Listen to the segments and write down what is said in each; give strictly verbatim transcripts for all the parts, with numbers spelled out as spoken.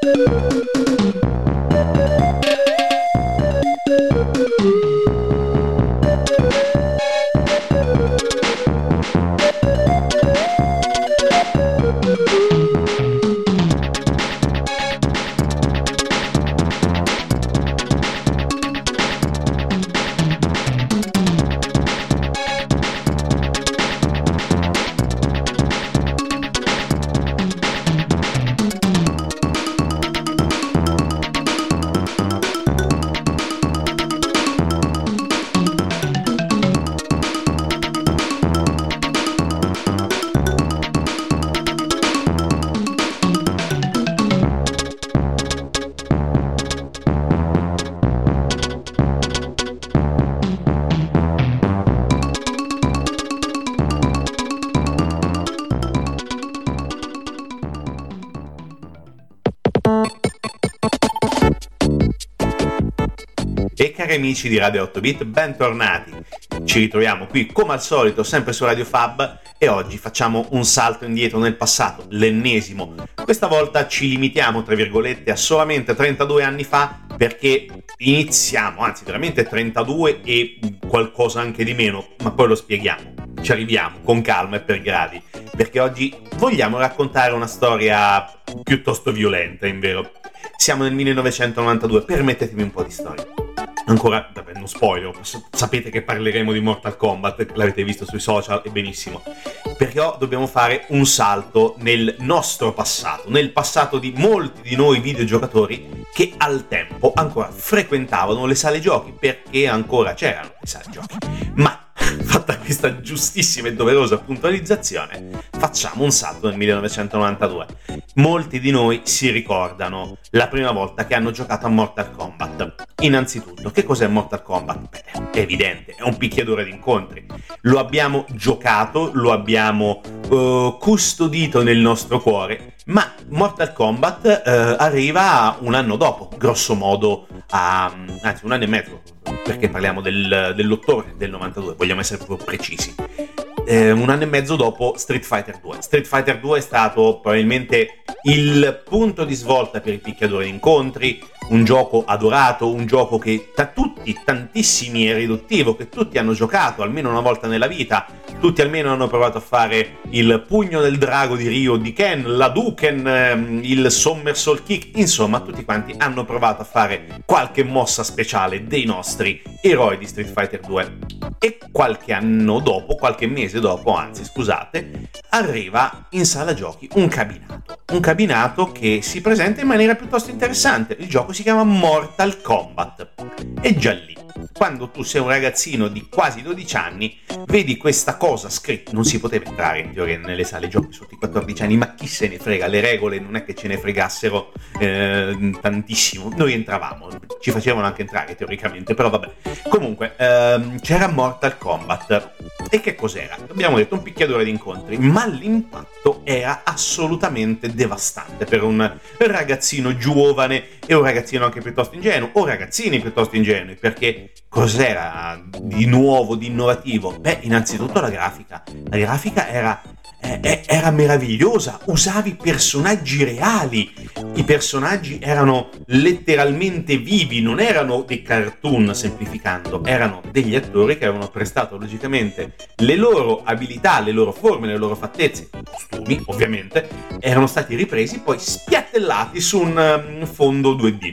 E cari amici di Radio otto bit, bentornati! Ci ritroviamo qui come al solito, sempre su Radio Fab, e oggi facciamo un salto indietro nel passato, l'ennesimo. Questa volta ci limitiamo, tra virgolette, a solamente trentadue anni fa, perché iniziamo, anzi veramente trentadue e qualcosa anche di meno, ma poi lo spieghiamo. Ci arriviamo con calma e per gradi, perché oggi vogliamo raccontare una storia piuttosto violenta, in vero. Siamo nel millenovecentonovantadue, permettetemi un po' di storia. Ancora, vabbè, non spoiler, sapete che parleremo di Mortal Kombat, l'avete visto sui social e benissimo. Però dobbiamo fare un salto nel nostro passato, nel passato di molti di noi videogiocatori che al tempo ancora frequentavano le sale giochi, perché ancora c'erano le sale giochi. Ma fatta questa giustissima e doverosa puntualizzazione, facciamo un salto nel millenovecentonovantadue. Molti di noi si ricordano la prima volta che hanno giocato a Mortal Kombat. Innanzitutto, che cos'è Mortal Kombat? Beh, è evidente, è un picchiaduro di incontri. Lo abbiamo giocato, lo abbiamo uh, custodito nel nostro cuore, ma Mortal Kombat uh, arriva un anno dopo, grosso modo, a, anzi un anno e mezzo, perché parliamo del, dell'ottobre del novantadue, vogliamo essere proprio precisi. Eh, un anno e mezzo dopo Street Fighter due. Street Fighter due è stato probabilmente il punto di svolta per il picchiaduro di incontri, un gioco adorato, un gioco che da tutti, tantissimi è riduttivo, che tutti hanno giocato almeno una volta nella vita, tutti almeno hanno provato a fare il pugno del drago di Ryu di Ken, la Duken, ehm, il Somersault Kick, insomma tutti quanti hanno provato a fare qualche mossa speciale dei nostri eroi di Street Fighter due. E qualche anno dopo, qualche mese dopo, anzi scusate, arriva in sala giochi un cabinato, un cabinato che si presenta in maniera piuttosto interessante. Il gioco si chiama Mortal Kombat. E già lì, quando tu sei un ragazzino di quasi dodici anni, vedi questa cosa scritta. Non si poteva entrare in teoria nelle sale giochi sotto i quattordici anni, ma chi se ne frega, le regole non è che ce ne fregassero eh, tantissimo. Noi entravamo, ci facevano anche entrare teoricamente, però vabbè. Comunque ehm, c'era Mortal Kombat. E che cos'era? Abbiamo detto un picchiaduro di incontri, ma l'impatto era assolutamente devastante per un ragazzino giovane e un ragazzino anche piuttosto ingenuo, o ragazzini piuttosto ingenui, perché cos'era di nuovo, di innovativo? Beh, innanzitutto la grafica. La grafica era, eh, era meravigliosa, usavi personaggi reali, i personaggi erano letteralmente vivi, non erano dei cartoon, semplificando, erano degli attori che avevano prestato logicamente le loro abilità, le loro forme, le loro fattezze, costumi ovviamente, erano stati ripresi poi spiattellati su un um, fondo due D.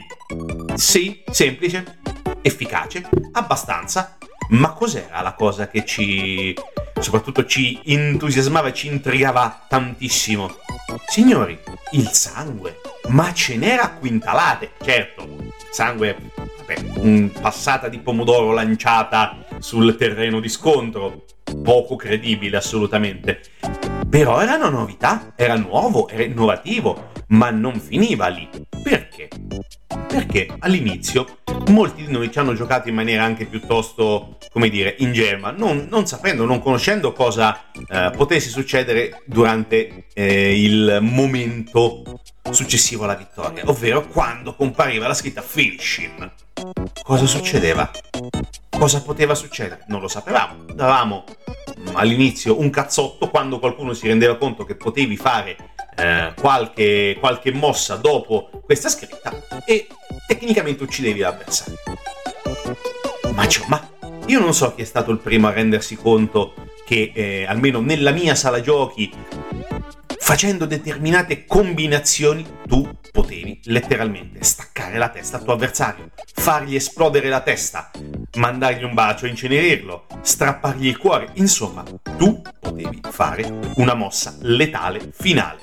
Sì, semplice, efficace, abbastanza, ma cos'era la cosa che ci, soprattutto ci entusiasmava e ci intrigava tantissimo? Signori, il sangue, ma ce n'era a quintalate, certo, sangue, vabbè, passata di pomodoro lanciata sul terreno di scontro, poco credibile assolutamente, però era una novità, era nuovo, era innovativo, ma non finiva lì. Perché? Perché all'inizio molti di noi ci hanno giocato in maniera anche piuttosto, come dire, ingenua, non, non sapendo, non conoscendo cosa eh, potesse succedere durante eh, il momento successivo alla vittoria, ovvero quando compariva la scritta Finish Him. Cosa succedeva? Cosa poteva succedere? Non lo sapevamo. Davamo all'inizio un cazzotto quando qualcuno si rendeva conto che potevi fare eh, qualche, qualche mossa dopo questa scritta e tecnicamente uccidevi l'avversario. Ma, cioè, ma io non so chi è stato il primo a rendersi conto che, eh, almeno nella mia sala giochi, facendo determinate combinazioni tu potevi letteralmente staccare la testa al tuo avversario, fargli esplodere la testa, mandargli un bacio, incenerirlo, strappargli il cuore, insomma, tu potevi fare una mossa letale finale.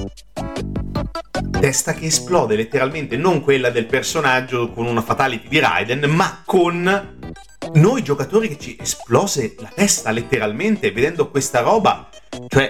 Testa che esplode letteralmente, non quella del personaggio con una fatality di Raiden, ma con noi giocatori che ci esplose la testa letteralmente vedendo questa roba. Cioè,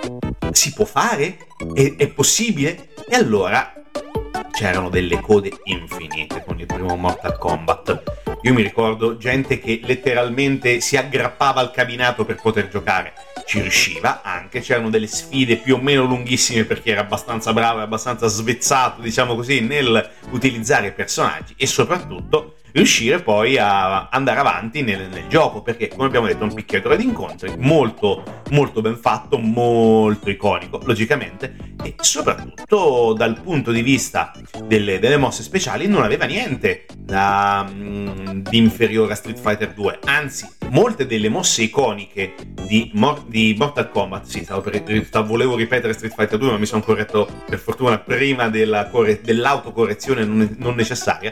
si può fare? È, è possibile? E allora c'erano delle code infinite con il primo Mortal Kombat. Io mi ricordo gente che letteralmente si aggrappava al cabinato per poter giocare. Ci riusciva anche, c'erano delle sfide più o meno lunghissime perché era abbastanza bravo e abbastanza svezzato, diciamo così, nel utilizzare i personaggi e soprattutto riuscire poi a andare avanti nel, nel gioco, perché come abbiamo detto è un picchiatore di incontri molto molto ben fatto, molto iconico logicamente, e soprattutto dal punto di vista delle, delle mosse speciali non aveva niente da, mh, di inferiore a Street Fighter due, anzi molte delle mosse iconiche di, Mor- di Mortal Kombat, sì, stavo per, stavo, volevo ripetere Street Fighter due ma mi sono corretto per fortuna prima della corre- dell'autocorrezione non, non necessaria,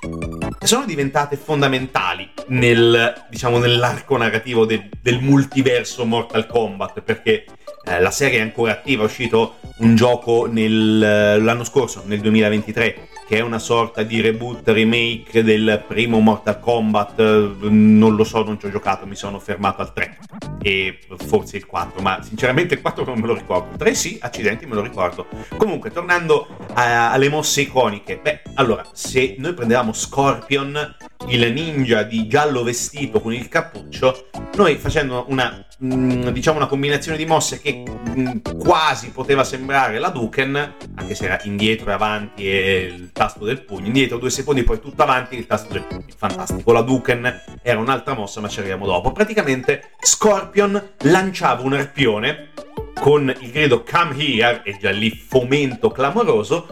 sono diventate fondamentali nel, diciamo, nell'arco narrativo de, del multiverso Mortal Kombat, perché eh, la serie è ancora attiva, è uscito un gioco nel, l'anno scorso, nel duemilaventitré, che è una sorta di reboot, remake del primo Mortal Kombat, non lo so, non ci ho giocato, mi sono fermato al tre e forse il quattro, ma sinceramente il quattro non me lo ricordo, il tre sì, accidenti, me lo ricordo. Comunque, tornando a, alle mosse iconiche, beh, allora, se noi prendevamo Scorpion, il ninja di giallo vestito con il cappuccio, noi facendo una, mh, diciamo una combinazione di mosse che mh, quasi poteva sembrare la Duken, anche se era indietro e avanti e il tasto del pugno, indietro due secondi poi tutto avanti il tasto del pugno, fantastico. La Duken era un'altra mossa ma ci arriviamo dopo. Praticamente Scorpion lanciava un arpione con il grido "Come here", e già lì fomento clamoroso.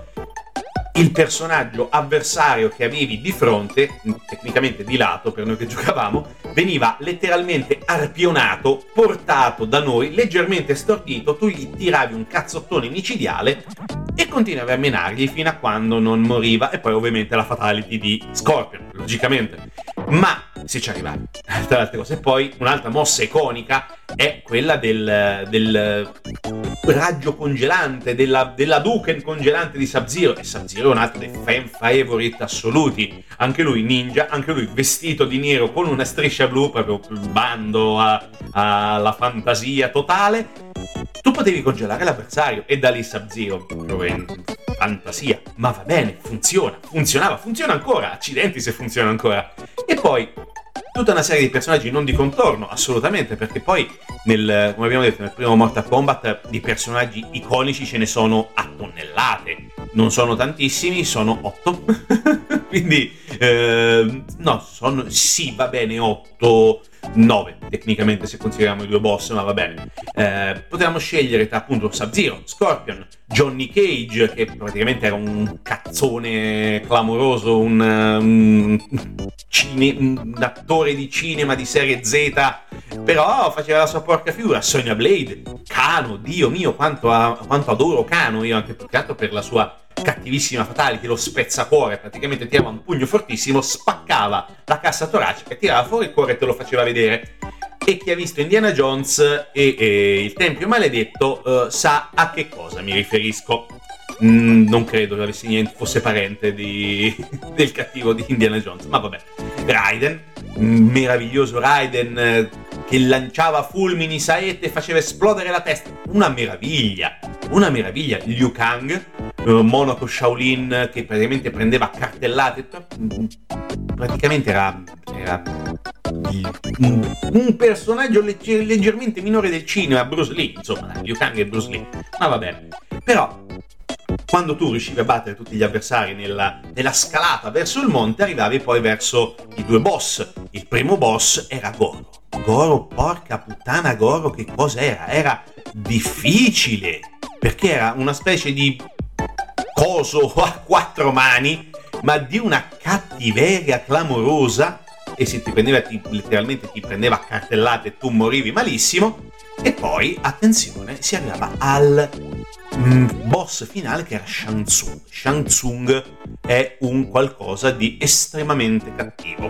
Il personaggio avversario che avevi di fronte, tecnicamente di lato per noi che giocavamo, veniva letteralmente arpionato, portato da noi, leggermente stordito, tu gli tiravi un cazzottone micidiale e continuavi a menargli fino a quando non moriva, e poi ovviamente la fatality di Scorpion, logicamente. Ma se ci arrivavi, tra le altre cose. Poi un'altra mossa iconica è quella del, del raggio congelante, della, della Duken congelante di Sub-Zero, e Sub-Zero è un altro dei fan favorite assoluti, anche lui ninja, anche lui vestito di nero con una striscia blu, proprio bando alla fantasia totale. Tu potevi congelare l'avversario e da lì Sub-Zero, proprio fantasia, ma va bene, funziona, funzionava, funziona ancora, accidenti se funziona ancora. E poi tutta una serie di personaggi non di contorno, assolutamente, perché poi nel, come abbiamo detto, nel primo Mortal Kombat di personaggi iconici ce ne sono a tonnellate, non sono tantissimi, sono otto quindi eh, no, sono, sì, va bene, otto, nove tecnicamente se consideriamo i due boss, ma va bene. Eh, potevamo scegliere tra appunto Sub-Zero, Scorpion, Johnny Cage, che praticamente era un cazzone clamoroso, un, un, cine, un attore di cinema di serie Z, però faceva la sua porca figura. Sonya Blade, Kano, Dio mio, quanto, a, quanto adoro Kano io, anche più che altro per la sua cattivissima fatality, lo spezzacuore, praticamente tirava un pugno fortissimo, spaccava la cassa toracica, tirava fuori il cuore e te lo faceva vedere. E chi ha visto Indiana Jones e, e il Tempio Maledetto uh, sa a che cosa mi riferisco. Mm, non credo che avessi niente, fosse parente di, del cattivo di Indiana Jones, ma vabbè. Raiden, meraviglioso Raiden eh, che lanciava fulmini, saette e faceva esplodere la testa, una meraviglia, una meraviglia. Liu Kang, eh, monaco Shaolin che praticamente prendeva cartellate, praticamente era, era un, un personaggio legger, leggermente minore del cinema, Bruce Lee, insomma, Liu Kang e Bruce Lee, ma va bene. Però quando tu riuscivi a battere tutti gli avversari nella, nella scalata verso il monte, arrivavi poi verso i due boss. Il primo boss era Goro. Goro, porca puttana, Goro, che cosa era? Era difficile, perché era una specie di clamoroso a quattro mani, ma di una cattiveria clamorosa, e se ti prendeva, ti, letteralmente ti prendeva a cartellate e tu morivi malissimo. E poi, attenzione, si arrivava al mm, boss finale, che era Shang Tsung. Shang Tsung è un qualcosa di estremamente cattivo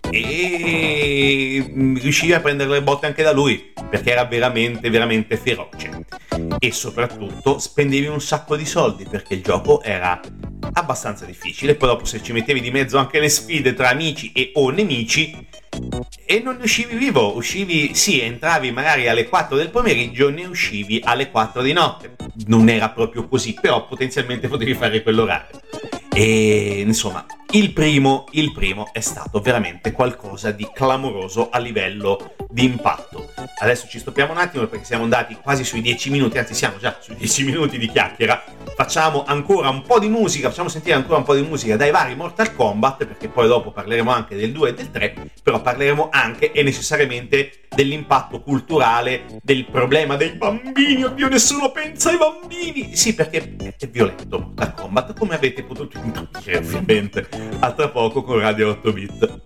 e mm, riuscivi a prendere le botte anche da lui, perché era veramente veramente feroce, e soprattutto spendevi un sacco di soldi perché il gioco era abbastanza difficile. Poi dopo, se ci mettevi di mezzo anche le sfide tra amici e o nemici, e non ne uscivi vivo, uscivi, sì, entravi magari alle quattro del pomeriggio, ne uscivi alle quattro di notte. Non era proprio così, però potenzialmente potevi fare quell'orario. E insomma, il primo, il primo è stato veramente qualcosa di clamoroso a livello di impatto. Adesso ci stoppiamo un attimo perché siamo andati quasi sui dieci minuti, anzi siamo già sui dieci minuti di chiacchiera. Facciamo ancora un po' di musica, facciamo sentire ancora un po' di musica dai vari Mortal Kombat, perché poi dopo parleremo anche del due e del tre, però parleremo anche e necessariamente dell'impatto culturale, del problema dei bambini. Oddio, nessuno pensa ai bambini! Sì, perché è violento Mortal Kombat, come avete potuto intuire ovviamente. A tra poco con Radio otto bit.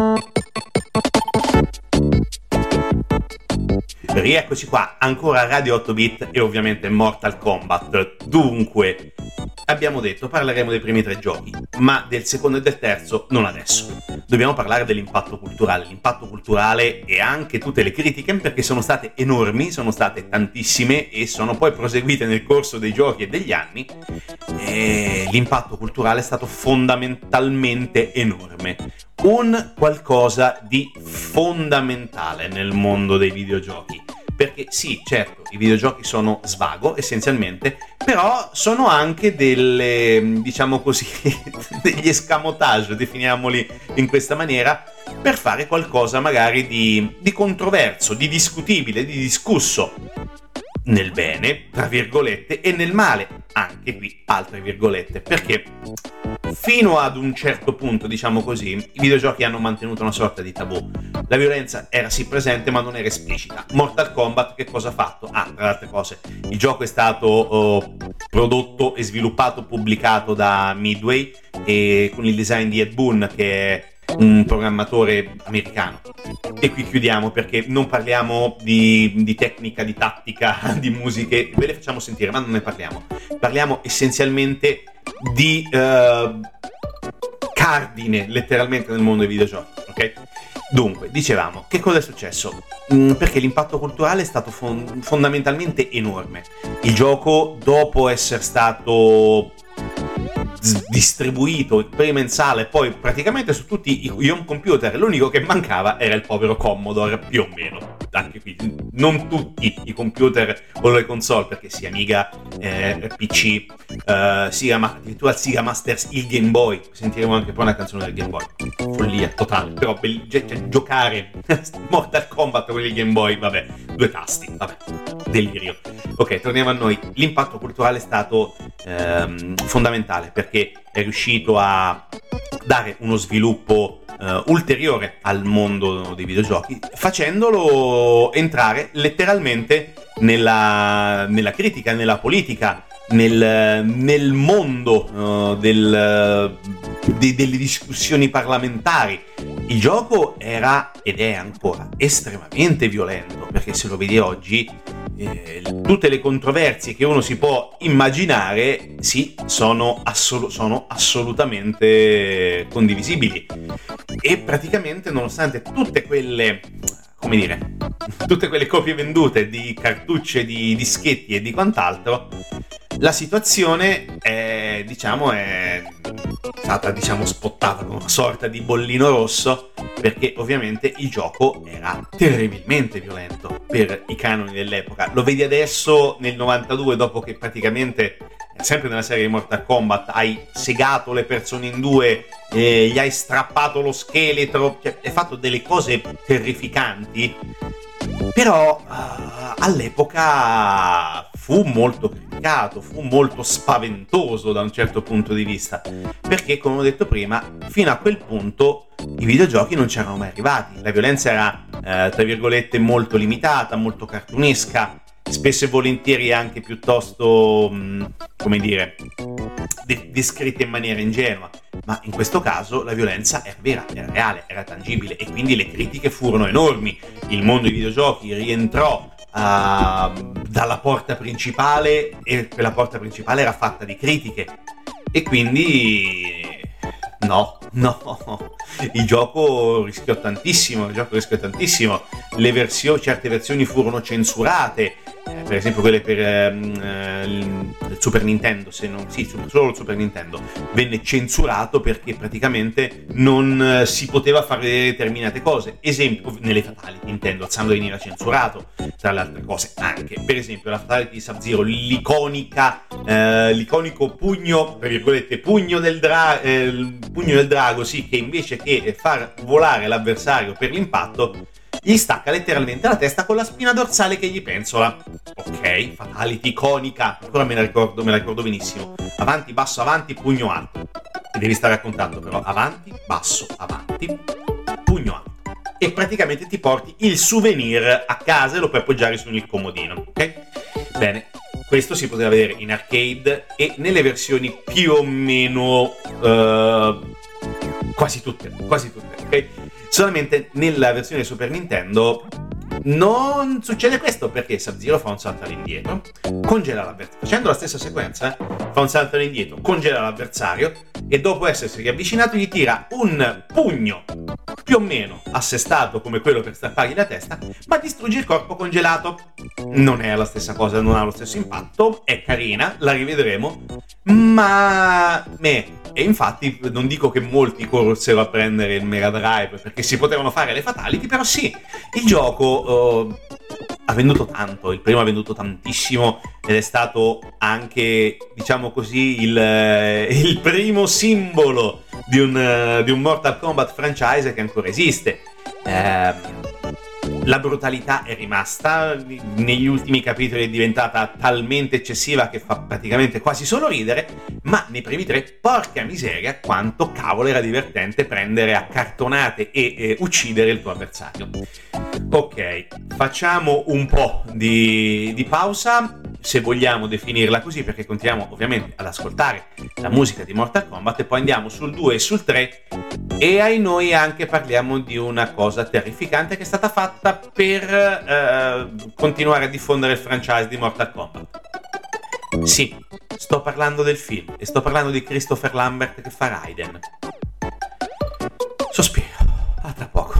Rieccoci qua, ancora Radio otto bit e ovviamente Mortal Kombat. Dunque, abbiamo detto, parleremo dei primi tre giochi, ma del secondo e del terzo non adesso. Dobbiamo parlare dell'impatto culturale, l'impatto culturale e anche tutte le critiche, perché sono state enormi, sono state tantissime e sono poi proseguite nel corso dei giochi e degli anni. E l'impatto culturale è stato fondamentalmente enorme. Un qualcosa di fondamentale nel mondo dei videogiochi. Perché sì, certo, i videogiochi sono svago essenzialmente, però sono anche delle, diciamo così, degli escamotage, definiamoli in questa maniera, per fare qualcosa magari di, di controverso, di discutibile, di discusso, nel bene, tra virgolette, e nel male, anche qui altre virgolette, perché fino ad un certo punto, diciamo così, i videogiochi hanno mantenuto una sorta di tabù. La violenza era sì presente, ma non era esplicita. Mortal Kombat che cosa ha fatto? Ah, tra le altre cose, il gioco è stato uh, prodotto e sviluppato, pubblicato da Midway, e con il design di Ed Boon, che è un programmatore americano. E qui chiudiamo, perché non parliamo di, di tecnica, di tattica, di musiche, ve le facciamo sentire, ma non ne parliamo. Parliamo essenzialmente di uh, cardine, letteralmente, nel mondo dei videogiochi, ok? Dunque, dicevamo, che cosa è successo? Mm, perché l'impatto culturale è stato fon- fondamentalmente enorme. Il gioco, dopo essere stato distribuito per mensale poi praticamente su tutti i home computer, l'unico che mancava era il povero Commodore, più o meno. Anche qui non tutti i computer o le console, perché sia Amiga, eh, P C, eh, Sega, ma addirittura il Sega Masters, il Game Boy, sentiremo anche poi una canzone del Game Boy, follia totale, però be- cioè, giocare Mortal Kombat con il Game Boy, vabbè, due tasti, vabbè, delirio. Ok, torniamo a noi. L'impatto culturale è stato ehm, fondamentale, perché è riuscito a dare uno sviluppo uh, ulteriore al mondo dei videogiochi, facendolo entrare letteralmente nella, nella critica, nella politica, nel, nel mondo uh, del, de, delle discussioni parlamentari. Il gioco era ed è ancora estremamente violento, perché se lo vedi oggi, eh, tutte le controversie che uno si può immaginare, sì, sono, assol- sono assolutamente condivisibili. E praticamente, nonostante tutte quelle, come dire, tutte quelle copie vendute di cartucce, di dischetti e di quant'altro, la situazione è, diciamo, è stata, diciamo, spottata con una sorta di bollino rosso, perché ovviamente il gioco era terribilmente violento per i canoni dell'epoca. Lo vedi adesso nel novantadue, dopo che praticamente, sempre nella serie di Mortal Kombat, hai segato le persone in due, eh, gli hai strappato lo scheletro, cioè, hai fatto delle cose terrificanti. Però uh, all'epoca fu molto criticato, fu molto spaventoso da un certo punto di vista, perché, come ho detto prima, fino a quel punto i videogiochi non c'erano mai arrivati. La violenza era, eh, tra virgolette, molto limitata, molto cartunesca, spesso e volentieri anche piuttosto, mh, come dire, de- descritta in maniera ingenua. Ma in questo caso la violenza era vera, era reale, era tangibile, e quindi le critiche furono enormi. Il mondo dei videogiochi rientrò uh, dalla porta principale, e quella porta principale era fatta di critiche, e quindi no, no, il gioco rischiò tantissimo, il gioco rischiò tantissimo. Le versioni, certe versioni furono censurate, eh, per esempio quelle per eh, il Super Nintendo, se non, sì, solo il Super Nintendo venne censurato perché praticamente non eh, si poteva fare determinate cose. Esempio, nelle Fatality Nintendo Zando veniva censurato, tra le altre cose, anche per esempio la Fatality di Sub-Zero, l'iconica eh, l'iconico pugno, per virgolette, pugno del dra- eh, il pugno del drago, sì, che invece che far volare l'avversario per l'impatto gli stacca letteralmente la testa con la spina dorsale che gli penzola. Ok, Fatality iconica, ancora me la ricordo, me la ricordo benissimo. Avanti, basso, avanti, pugno alto. Ti devi stare raccontando però, avanti, basso, avanti, pugno alto. E praticamente ti porti il souvenir a casa e lo puoi appoggiare sul comodino, ok? Bene, questo si poteva vedere in arcade e nelle versioni più o meno uh, quasi tutte, quasi tutte, ok? Solamente nella versione Super Nintendo non succede questo, perché Sub-Zero fa un salto all'indietro, congela l'avversario, facendo la stessa sequenza, fa un salto all'indietro, congela l'avversario e dopo essersi riavvicinato gli tira un pugno più o meno assestato come quello per strappargli la testa, ma distrugge il corpo congelato. Non è la stessa cosa, non ha lo stesso impatto, è carina, la rivedremo, ma me. E infatti non dico che molti corsero a prendere il Mega Drive perché si potevano fare le fatality, però sì, il gioco uh, ha venduto tanto, il primo ha venduto tantissimo ed è stato anche, diciamo così, il, il primo simbolo di un, di un Mortal Kombat franchise che ancora esiste. Eh, la brutalità è rimasta, negli ultimi capitoli è diventata talmente eccessiva che fa praticamente quasi solo ridere, ma nei primi tre, porca miseria, quanto cavolo era divertente prendere a cartonate e eh, uccidere il tuo avversario. Ok, facciamo un po' di, di pausa, se vogliamo definirla così, perché continuiamo ovviamente ad ascoltare la musica di Mortal Kombat e poi andiamo sul due e sul tre e ai noi anche parliamo di una cosa terrificante che è stata fatta per eh, continuare a diffondere il franchise di Mortal Kombat. Sì, sto parlando del film e sto parlando di Christopher Lambert che fa Raiden. Sospiro, a tra poco.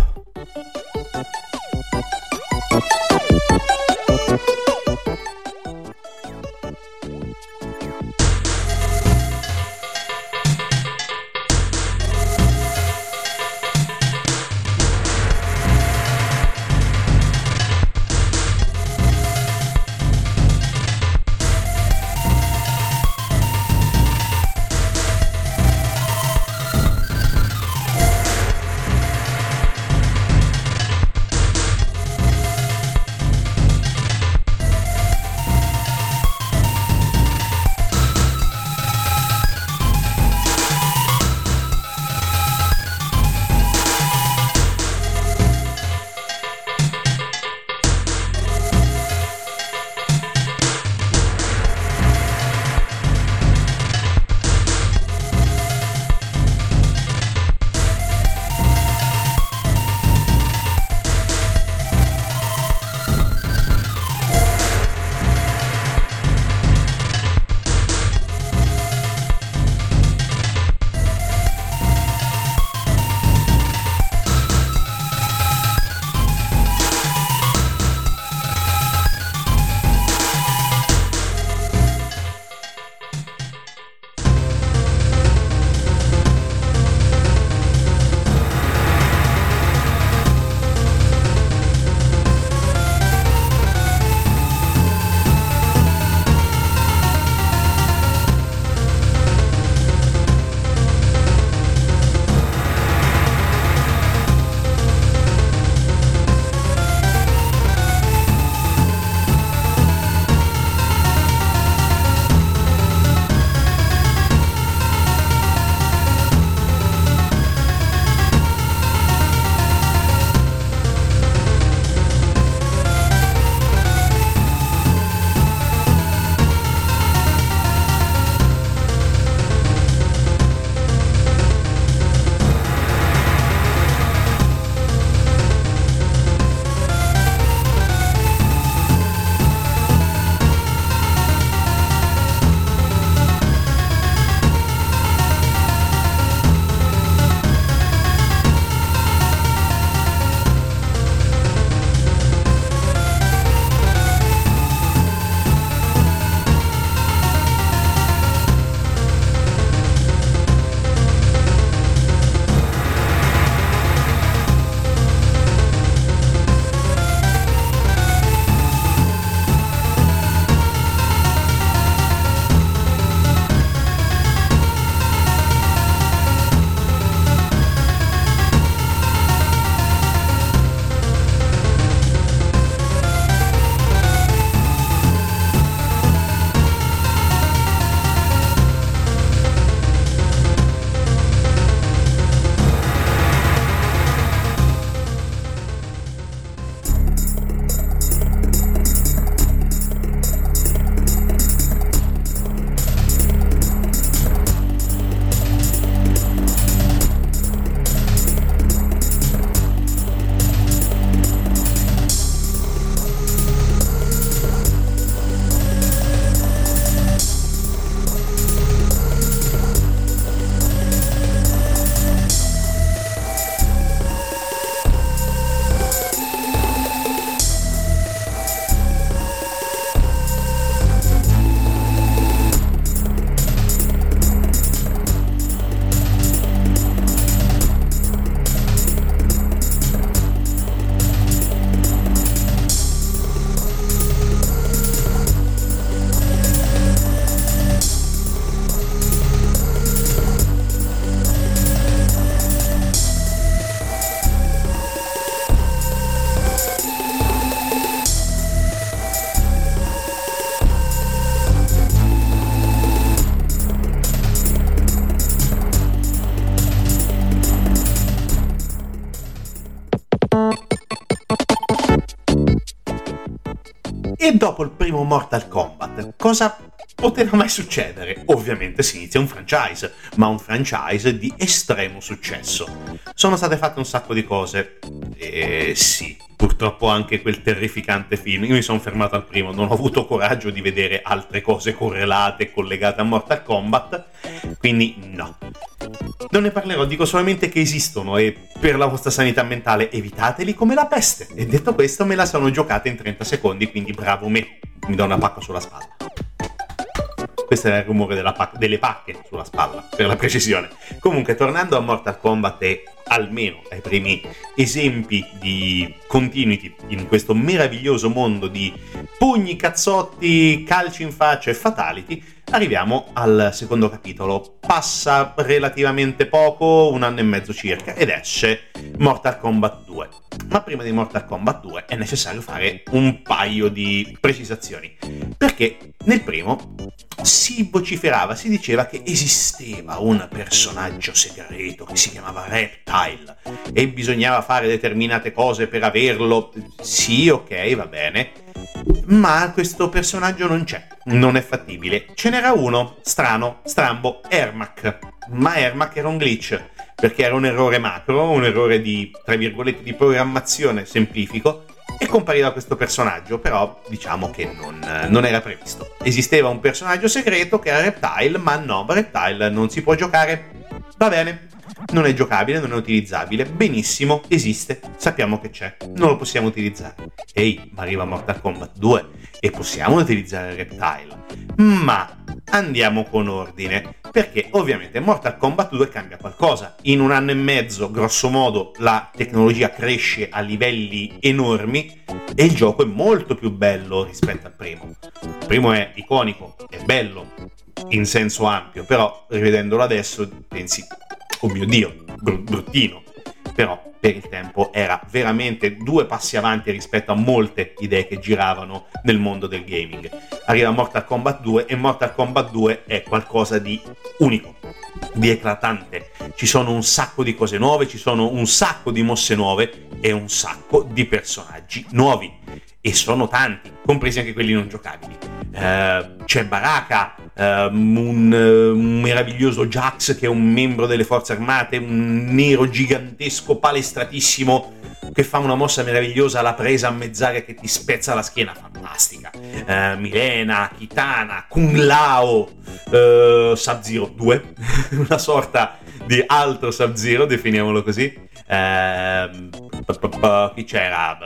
E dopo il primo Mortal Kombat, cosa poteva mai succedere? Ovviamente si inizia un franchise, ma un franchise di estremo successo. Sono state fatte un sacco di cose, e sì, purtroppo anche quel terrificante film, io mi sono fermato al primo, non ho avuto coraggio di vedere altre cose correlate, collegate a Mortal Kombat, quindi no. Non ne parlerò, dico solamente che esistono e per la vostra sanità mentale evitateli come la peste. E detto questo me la sono giocata in trenta secondi, quindi bravo me, mi do una pacca sulla spalla. Questo era il rumore della pac- delle pacche sulla spalla, per la precisione. Comunque, tornando a Mortal Kombat e almeno ai primi esempi di continuity in questo meraviglioso mondo di pugni, cazzotti, calci in faccia e fatality, arriviamo al secondo capitolo. Passa relativamente poco, un anno e mezzo circa, ed esce Mortal Kombat due. Ma prima di Mortal Kombat due è necessario fare un paio di precisazioni, perché nel primo si vociferava, si diceva che esisteva un personaggio segreto che si chiamava Reptile e bisognava fare determinate cose per averlo. Sì, ok, va bene, ma questo personaggio non c'è, non è fattibile. Ce n'era uno, strano, strambo, Ermac, ma Ermac era un glitch, perché era un errore macro, un errore di, tra virgolette, di programmazione, semplifico, e compariva questo personaggio, però diciamo che non, non era previsto. Esisteva un personaggio segreto che era Reptile, ma no, Reptile non si può giocare. Va bene, non è giocabile, non è utilizzabile, benissimo, esiste, sappiamo che c'è, non lo possiamo utilizzare. Ehi, ma arriva Mortal Kombat due e possiamo utilizzare Reptile. Ma andiamo con ordine, perché ovviamente Mortal Kombat due cambia qualcosa. In un anno e mezzo, grosso modo, la tecnologia cresce a livelli enormi e il gioco è molto più bello rispetto al primo. Il primo è iconico, è bello in senso ampio, però rivedendolo adesso pensi, oh mio Dio, br- bruttino. Però per il tempo era veramente due passi avanti rispetto a molte idee che giravano nel mondo del gaming. Arriva Mortal Kombat due e Mortal Kombat due è qualcosa di unico, di eclatante. Ci sono un sacco di cose nuove, ci sono un sacco di mosse nuove e un sacco di personaggi nuovi. E sono tanti, compresi anche quelli non giocabili. Uh, c'è Baraka, uh, un, uh, un meraviglioso Jax che è un membro delle forze armate, un nero gigantesco palestratissimo che fa una mossa meravigliosa alla presa a mezz'aria che ti spezza la schiena, fantastica. Uh, Milena, Kitana, Kung Lao, uh, Sub-Zero due, una sorta di altro Sub-Zero, definiamolo così. Uh, chi c'era?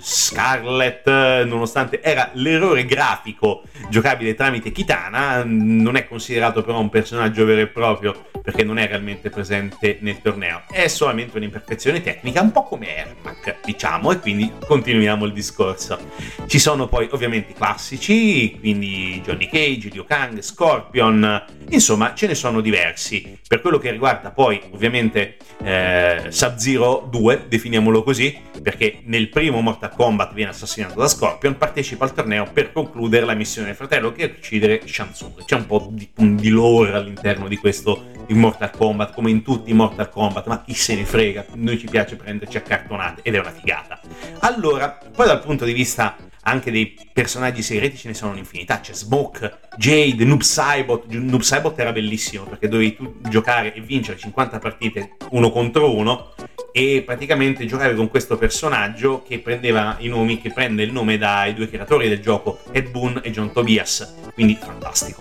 Scarlet, nonostante era l'errore grafico giocabile tramite Kitana, non è considerato però un personaggio vero e proprio perché non è realmente presente nel torneo, è solamente un'imperfezione tecnica, un po' come Ermac, diciamo, e quindi continuiamo il discorso. Ci sono poi ovviamente i classici, quindi Johnny Cage, Liu Kang, Scorpion, insomma ce ne sono diversi. Per quello che riguarda poi ovviamente eh, Sub-Zero due, definiamolo così, perché nel primo Mortal Kombat viene assassinato da Scorpion, partecipa al torneo per concludere la missione del fratello che è uccidere Shang Tsung. C'è un po' di, di lore all'interno di questo di Mortal Kombat, come in tutti i Mortal Kombat, ma chi se ne frega, noi ci piace prenderci a cartonate ed è una figata. Allora, poi dal punto di vista anche dei personaggi segreti ce ne sono un'infinità, c'è Smoke, Jade, Noob Saibot. Noob Saibot era bellissimo perché dovevi tu giocare e vincere cinquanta partite uno contro uno e praticamente giocavi con questo personaggio che prendeva i nomi, che prende il nome dai due creatori del gioco, Ed Boon e John Tobias, quindi fantastico.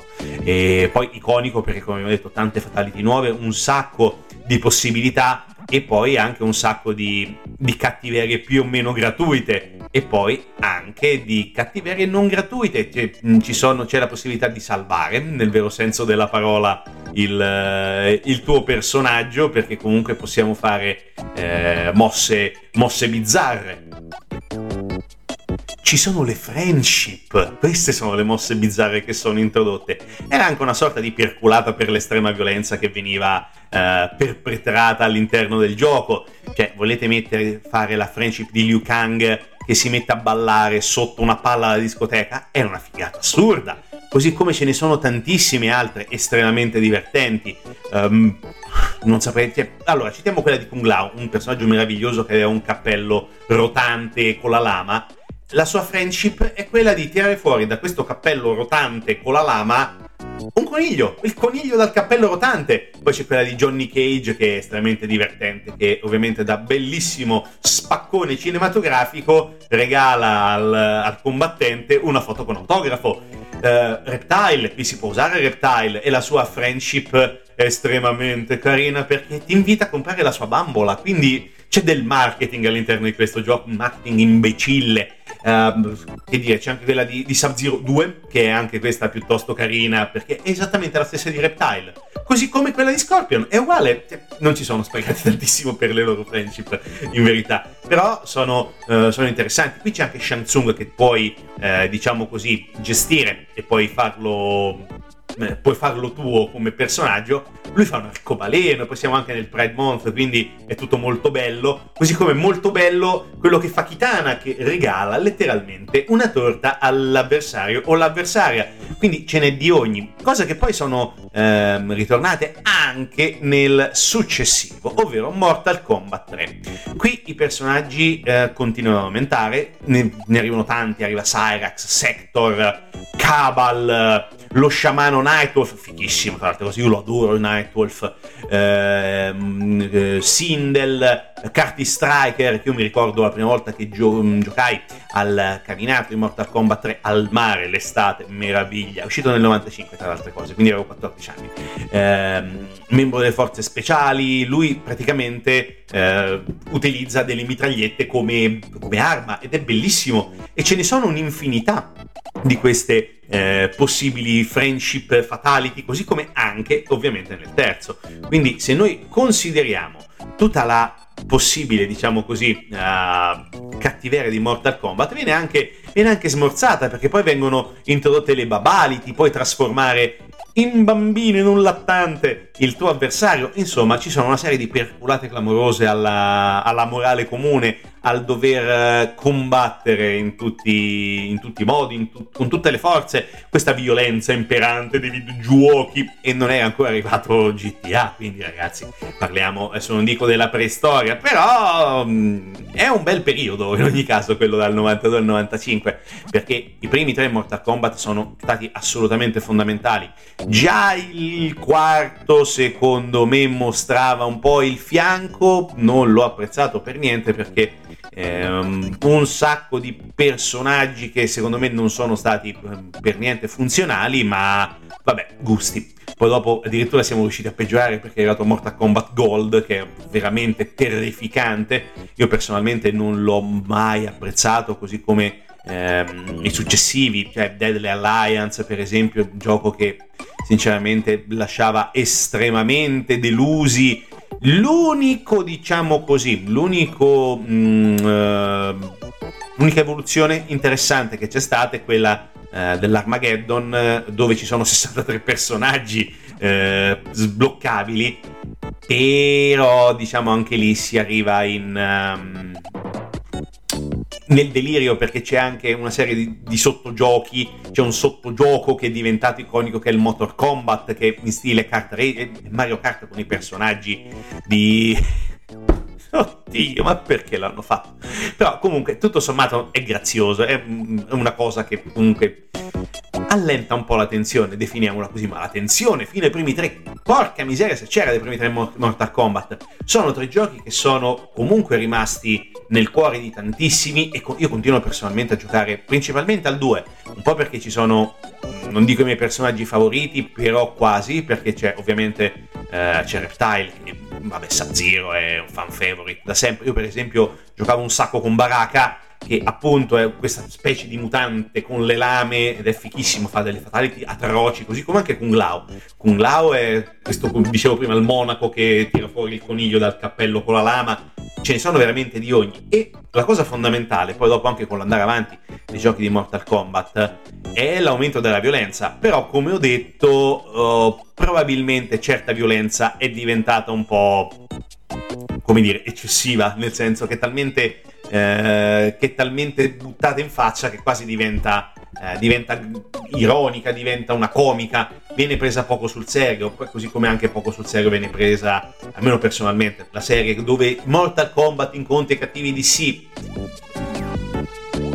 E poi iconico perché, come abbiamo detto, tante fatality nuove, un sacco di possibilità e poi anche un sacco di, di cattiverie più o meno gratuite e poi anche di cattiverie non gratuite. C'è, ci sono, c'è la possibilità di salvare nel vero senso della parola il, il tuo personaggio, perché comunque possiamo fare eh, mosse, mosse bizzarre. Ci sono le friendship, queste sono le mosse bizzarre che sono introdotte. Era anche una sorta di perculata per l'estrema violenza che veniva eh, perpetrata all'interno del gioco. Cioè, volete mettere, fare la friendship di Liu Kang che si mette a ballare sotto una palla alla discoteca? È una figata assurda. Così come ce ne sono tantissime altre estremamente divertenti. Um, non saprei... Cioè, allora, citiamo quella di Kung Lao, un personaggio meraviglioso che aveva un cappello rotante con la lama. la sua friendship è quella di tirare fuori da questo cappello rotante con la lama un coniglio, il coniglio dal cappello rotante. Poi c'è quella di Johnny Cage che è estremamente divertente, che ovviamente da bellissimo spaccone cinematografico regala al, al combattente una foto con autografo. uh, Reptile, qui si può usare Reptile, e la sua friendship è estremamente carina perché ti invita a comprare la sua bambola, quindi c'è del marketing all'interno di questo gioco, un marketing imbecille. Uh, che dire, c'è anche quella di, di Sub-Zero due, che è anche questa piuttosto carina perché è esattamente la stessa di Reptile, così come quella di Scorpion, è uguale. Non ci sono sprecati tantissimo per le loro friendship in verità, però sono, uh, sono interessanti. Qui c'è anche Shang Tsung che puoi uh, diciamo così gestire e poi farlo eh, puoi farlo tuo come personaggio. Lui fa un arcobaleno, poi siamo anche nel Pride Month, quindi è tutto molto bello, così come molto bello quello che fa Kitana, che regala letteralmente una torta all'avversario o l'avversaria, quindi ce n'è di ogni, cosa che poi sono ehm, ritornate anche nel successivo, ovvero Mortal Kombat tre. Qui i personaggi eh, continuano ad aumentare, ne, ne arrivano tanti, arriva Cyrax, Sector, Cabal, lo sciamano Nightwolf, fighissimo tra l'altro, così io lo adoro Nightwolf, ehm, eh, Sindel, Carti Striker, che io mi ricordo la prima volta che gio- giocai al camminato di Mortal Kombat tre al mare l'estate, meraviglia, è uscito nel novantacinque tra le altre cose, quindi avevo quattordici anni, ehm, membro delle forze speciali. Lui praticamente eh, utilizza delle mitragliette come, come arma ed è bellissimo, e ce ne sono un'infinità di queste eh, possibili friendship fatality, così come anche ovviamente nel terzo. Quindi se noi consideriamo tutta la possibile, diciamo così, uh, cattiveria di Mortal Kombat, viene anche, viene anche smorzata, perché poi vengono introdotte le babaliti, puoi trasformare in bambino, in un lattante, il tuo avversario. Insomma, ci sono una serie di perculate clamorose alla, alla morale comune, al dover combattere in tutti, in tutti i modi, in tu, con tutte le forze, questa violenza imperante dei videogiochi, e non è ancora arrivato G T A, quindi ragazzi, parliamo, adesso non dico della preistoria, però mh, è un bel periodo in ogni caso quello dal novantadue al novantacinque, perché i primi tre Mortal Kombat sono stati assolutamente fondamentali. Già il quarto secondo me mostrava un po' il fianco, non l'ho apprezzato per niente perché ehm, un sacco di personaggi che secondo me non sono stati per niente funzionali, ma vabbè, gusti. Poi dopo addirittura siamo riusciti a peggiorare perché è arrivato Mortal Kombat Gold, che è veramente terrificante. Io personalmente non l'ho mai apprezzato, così come ehm, i successivi, cioè Deadly Alliance per esempio, un gioco che sinceramente lasciava estremamente delusi. L'unico, diciamo così, l'unico mh, uh, l'unica evoluzione interessante che c'è stata è quella uh, dell'Armageddon, dove ci sono sessantatré personaggi uh, sbloccabili, però diciamo anche lì si arriva in um, nel delirio, perché c'è anche una serie di, di sottogiochi. C'è un sottogioco che è diventato iconico, che è il Motor Combat, che in stile kart Ra- Mario Kart, con i personaggi di oddio, ma perché l'hanno fatto? Però comunque tutto sommato è grazioso, è una cosa che comunque allenta un po' la tensione, definiamola così, ma la tensione fino ai primi tre, porca miseria se c'era dei primi tre Mortal Kombat, sono tre giochi che sono comunque rimasti nel cuore di tantissimi, e io continuo personalmente a giocare principalmente al due, un po' perché ci sono, non dico i miei personaggi favoriti, però quasi, perché c'è ovviamente eh, c'è Reptile, che vabbè, Sub-Zero è un fan favorite da sempre. Io per esempio giocavo un sacco con Baraka, che appunto è questa specie di mutante con le lame ed è fichissimo, fa delle fatality atroci, così come anche Kung Lao. Kung Lao è questo, come dicevo prima, il monaco che tira fuori il coniglio dal cappello con la lama. Ce ne sono veramente di ogni, e la cosa fondamentale, poi dopo anche con l'andare avanti dei giochi di Mortal Kombat, è l'aumento della violenza. Però come ho detto, uh, probabilmente certa violenza è diventata un po', come dire, eccessiva, nel senso che è talmente eh, che è talmente buttata in faccia che quasi diventa eh, diventa ironica, diventa una comica, viene presa poco sul serio, così come anche poco sul serio viene presa, almeno personalmente, la serie dove Mortal Kombat incontra i cattivi D C.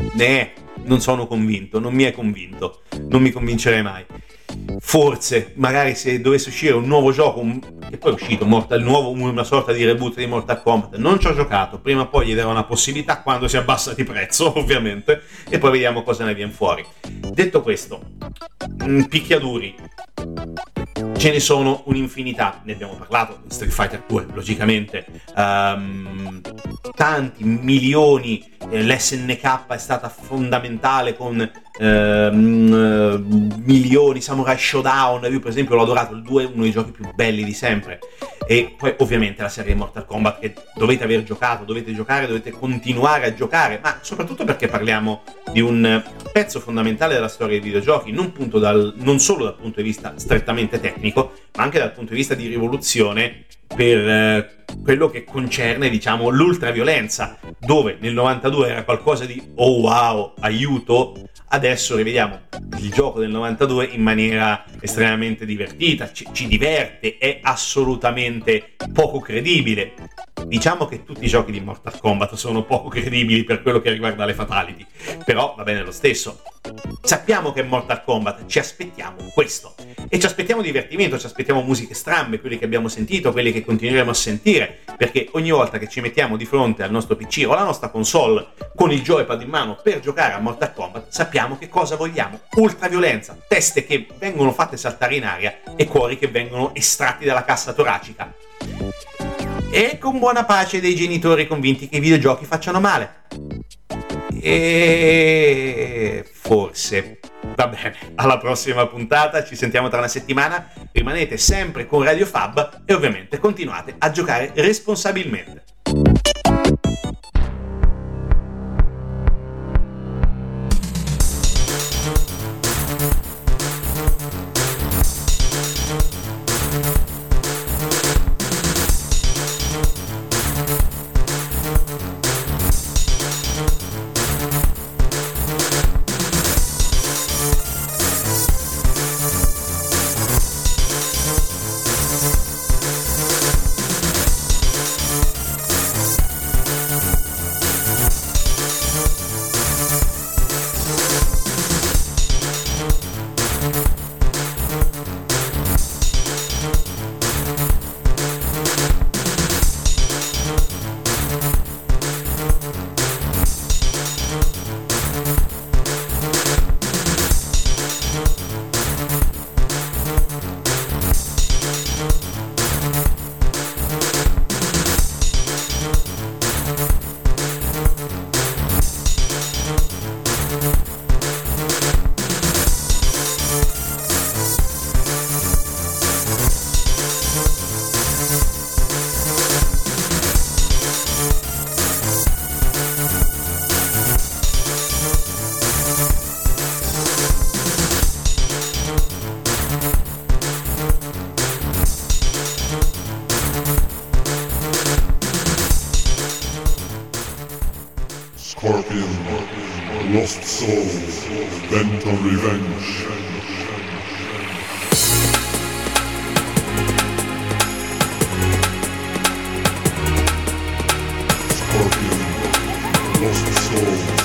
né, non sono convinto, non mi è convinto, non mi convincerei mai. Forse, magari se dovesse uscire un nuovo gioco, un, che poi è uscito Mortal, nuovo, una sorta di reboot di Mortal Kombat, non ci ho giocato, prima o poi gli darò una possibilità quando si abbassa di prezzo, ovviamente, e poi vediamo cosa ne viene fuori. Detto questo, picchiaduri, ce ne sono un'infinità, ne abbiamo parlato, Street Fighter due, logicamente, um, tanti milioni, eh, l'S N K è stata fondamentale con eh, milioni, Samurai Showdown, io per esempio l'ho adorato, il due è uno dei giochi più belli di sempre, e poi ovviamente la serie Mortal Kombat che dovete aver giocato, dovete giocare, dovete continuare a giocare, ma soprattutto perché parliamo di un pezzo fondamentale della storia dei videogiochi, non, punto dal, non solo dal punto di vista strettamente tecnico, ma anche dal punto di vista di rivoluzione per eh, quello che concerne, diciamo, l'ultraviolenza, dove nel novantadue era qualcosa di oh wow, aiuto, adesso rivediamo il gioco del novantadue in maniera estremamente divertita, ci, ci diverte, è assolutamente poco credibile. Diciamo che tutti i giochi di Mortal Kombat sono poco credibili per quello che riguarda le fatality, però va bene lo stesso. Sappiamo che è Mortal Kombat, ci aspettiamo questo, e ci aspettiamo divertimento, ci aspettiamo musiche strambe, quelle che abbiamo sentito, quelle che continueremo a sentire, perché ogni volta che ci mettiamo di fronte al nostro P C o alla nostra console con il joypad in mano per giocare a Mortal Kombat, sappiamo che cosa vogliamo: ultraviolenza, teste che vengono fatte saltare in aria e cuori che vengono estratti dalla cassa toracica, e con buona pace dei genitori convinti che i videogiochi facciano male. E forse va bene, alla prossima puntata, ci sentiamo tra una settimana, rimanete sempre con Radio Fab e ovviamente continuate a giocare responsabilmente. Scorpion, lost soul, bent on revenge. Scorpion, lost soul.